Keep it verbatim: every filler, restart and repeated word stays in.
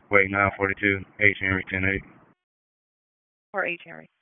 Wait, nine forty-two, H Henry, ten eight. Or H Henry.